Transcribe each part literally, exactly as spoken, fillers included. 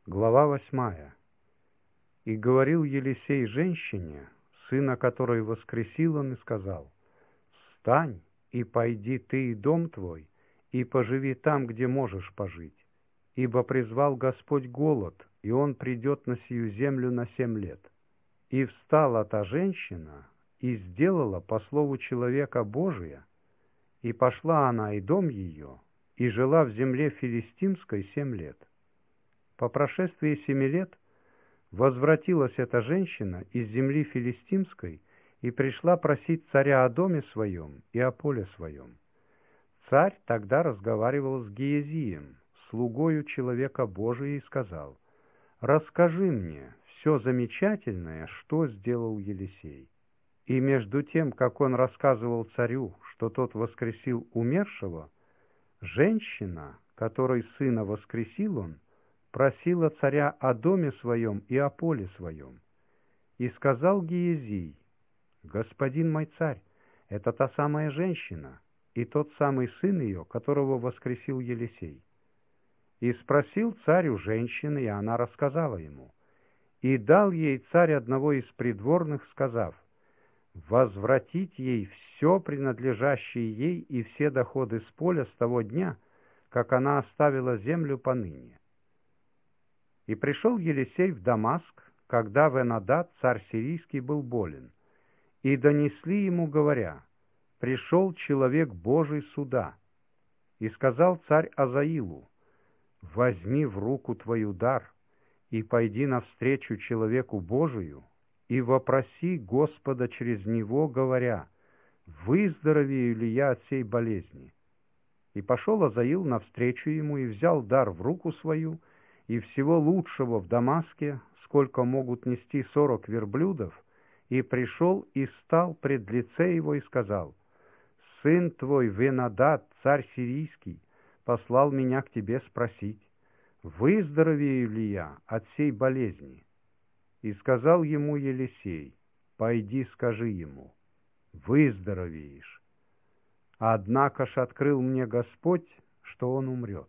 Глава восьмая. «И говорил Елисей женщине, сына которой воскресил он, и сказал: встань, и пойди ты и дом твой, и поживи там, где можешь пожить, ибо призвал Господь голод, и он придет на сию землю на семь лет. И встала та женщина, и сделала по слову человека Божия, и пошла она и дом ее, и жила в земле филистимской семь лет. По прошествии семи лет возвратилась эта женщина из земли филистимской и пришла просить царя о доме своем и о поле своем. Царь тогда разговаривал с Геязием, слугою человека Божия, и сказал: «Расскажи мне все замечательное, что сделал Елисей». И между тем, как он рассказывал царю, что тот воскресил умершего, женщина, которой сына воскресил он, просила царя о доме своем и о поле своем. И сказал Геязий: «Господин мой царь, это та самая женщина, и тот самый сын ее, которого воскресил Елисей». И спросил царь у женщины, и она рассказала ему. И дал ей царь одного из придворных, сказав: возвратить ей все принадлежащее ей и все доходы с поля с того дня, как она оставила землю поныне. И пришел Елисей в Дамаск, когда Вен-Адад, царь сирийский, был болен, и донесли ему, говоря: пришел человек Божий сюда. И сказал царь Азаилу: возьми в руку твою дар, и пойди навстречу человеку Божию, и вопроси Господа через него, говоря: выздоровею ли я от сей болезни? И пошел Азаил навстречу ему, и взял дар в руку свою, и всего лучшего в Дамаске, сколько могут нести сорок верблюдов, и пришел и стал пред лице его, и сказал: сын твой Вен-Адад, царь сирийский, послал меня к тебе спросить, выздоровею ли я от сей болезни? И сказал ему Елисей: пойди, скажи ему, выздоровеешь. Однако ж открыл мне Господь, что он умрет.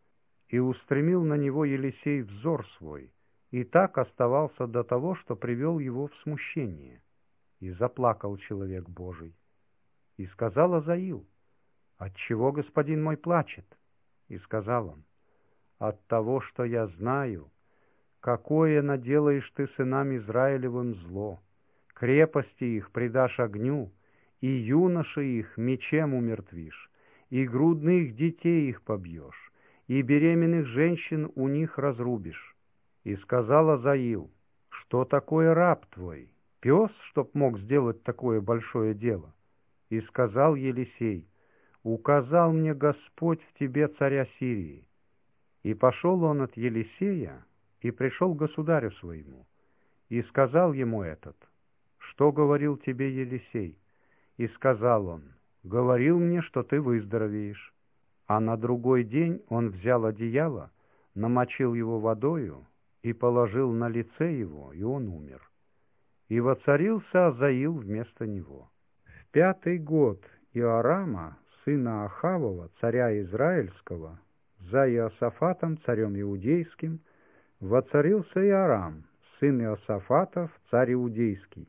И устремил на него Елисей взор свой, и так оставался до того, что привел его в смущение. И заплакал человек Божий. И сказал Азаил: отчего господин мой плачет? И сказал он: от того, что я знаю, какое наделаешь ты сынам Израилевым зло, крепости их предашь огню, и юношей их мечем умертвишь, и грудных детей их побьешь, и беременных женщин у них разрубишь. И сказал Азаил: что такое раб твой, пес, чтоб мог сделать такое большое дело? И сказал Елисей: указал мне Господь в тебе царя Сирии. И пошел он от Елисея, и пришел к государю своему, и сказал ему этот: что говорил тебе Елисей? И сказал он: говорил мне, что ты выздоровеешь. А на другой день он взял одеяло, намочил его водою и положил на лице его, и он умер. И воцарился Азаил вместо него. В пятый год Иорама, сына Ахавова, царя Израильского, за Иосафатом, царем иудейским, воцарился Иорам, сын Иосафатов, царь иудейский.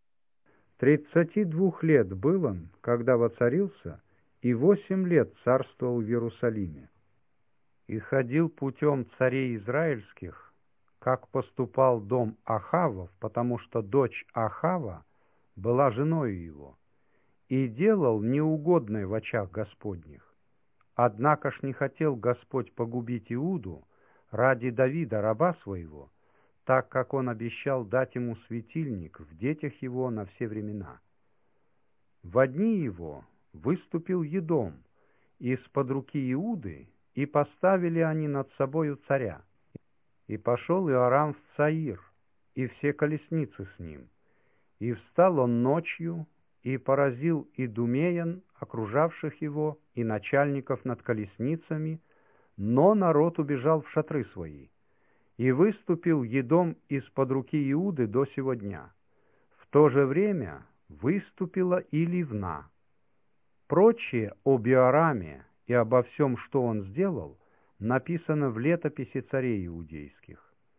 Тридцати двух лет был он, когда воцарился, и восемь лет царствовал в Иерусалиме. И ходил путем царей израильских, как поступал дом Ахавов, потому что дочь Ахава была женою его, и делал неугодное в очах Господних. Однако ж не хотел Господь погубить Иуду ради Давида, раба своего, так как он обещал дать ему светильник в детях его на все времена. Во дни его выступил Едом из-под руки Иуды, и поставили они над собою царя. И пошел Иорам в Цаир, и все колесницы с ним. И встал он ночью, и поразил идумеян, окружавших его, и начальников над колесницами, но народ убежал в шатры свои. И выступил Едом из-под руки Иуды до сего дня. В то же время выступила и Ливна. Прочее об Иораме и обо всем, что он сделал, написано в летописи царей иудейских.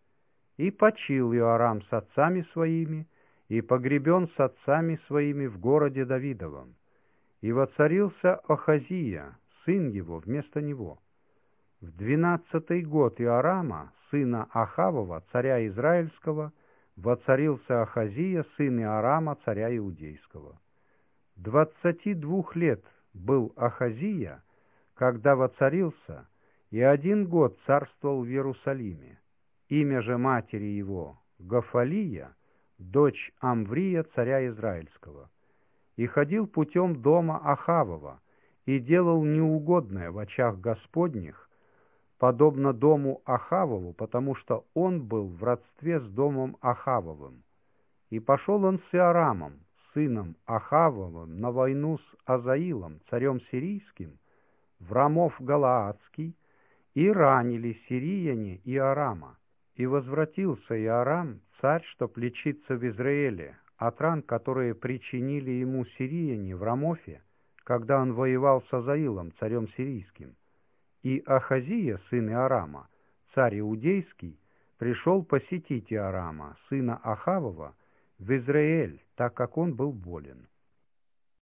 И почил Иорам с отцами своими, и погребен с отцами своими в городе Давидовом. И воцарился Ахазия, сын его, вместо него. В двенадцатый год Иорама, сына Ахавова, царя Израильского, воцарился Ахазия, сын Иорама, царя Иудейского. Двадцати двух лет был Ахазия, когда воцарился, и один год царствовал в Иерусалиме. Имя же матери его Гафалия, дочь Амврия, царя Израильского. И ходил путем дома Ахавова, и делал неугодное в очах Господних, подобно дому Ахавову, потому что он был в родстве с домом Ахавовым. И пошел он с Иорамом, сыном Ахавовым, на войну с Азаилом, царем сирийским, в Рамов Галаадский, и ранили сирияне Иорама. И возвратился Иорам, царь, чтоб лечиться в Израиле, от ран, которые причинили ему сирияне в Рамофе, когда он воевал с Азаилом, царем сирийским. И Ахазия, сын Иорама, царь Иудейский, пришел посетить Иорама, сына Ахавова, в Израиль, так как он был болен.